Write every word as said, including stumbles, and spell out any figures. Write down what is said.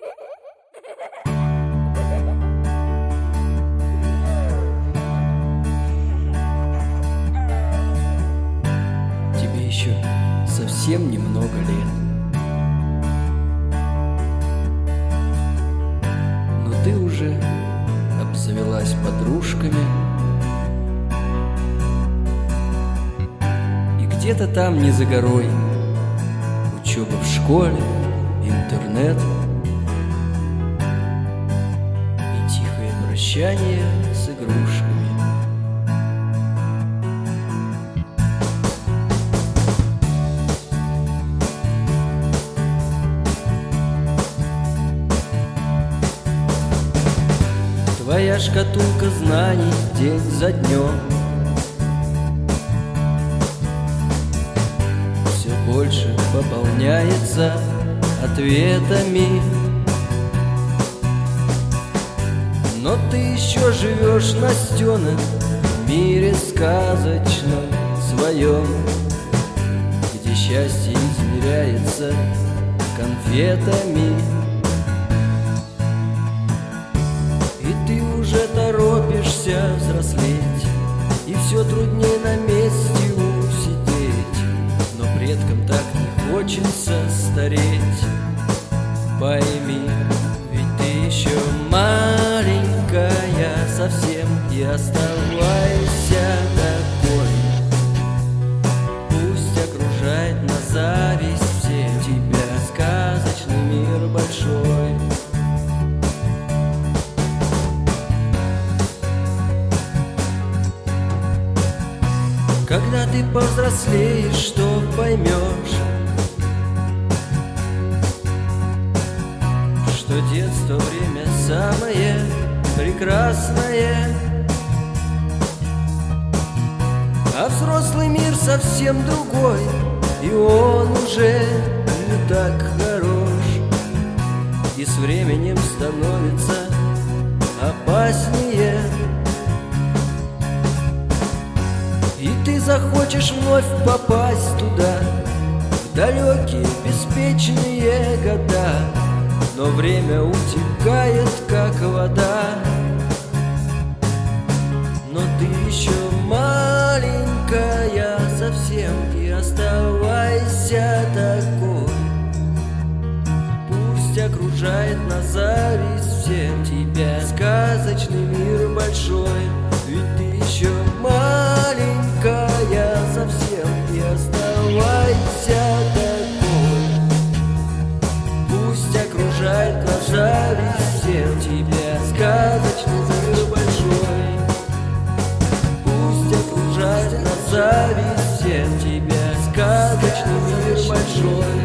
Тебе еще совсем немного лет, но ты уже обзавелась подружками, и где-то там не за горой учеба в школе, интернет и тихое прощание с игрушками. Твоя шкатулка знаний день за днем все больше пополняется ответами, но ты еще живешь, Настена, в мире сказочном своем, где счастье измеряется конфетами. Уже торопишься взрослеть, и все труднее на месте усидеть, но предкам так не хочется стареть. Пойми, ведь ты еще маленькая совсем, и оставайся такой. Пусть окружает на зависть всем тебя сказочный мир большой. Когда ты повзрослеешь, то поймешь, что детство время самое прекрасное, а взрослый мир совсем другой, и он уже не так хорош, и с временем становится опаснее. И ты захочешь вновь попасть туда, в далекие беспечные года, но время утекает, как вода. Но ты еще маленькая совсем, и оставайся такой. Пусть окружает на зависть всем тебя сказочный мир большой. Ведь ты еще маленькая совсем, и оставайся такой. Пусть окружает на зависть всем тебя сказочный мир большой. Пусть окружает на зависть всем тебя сказочный мир большой.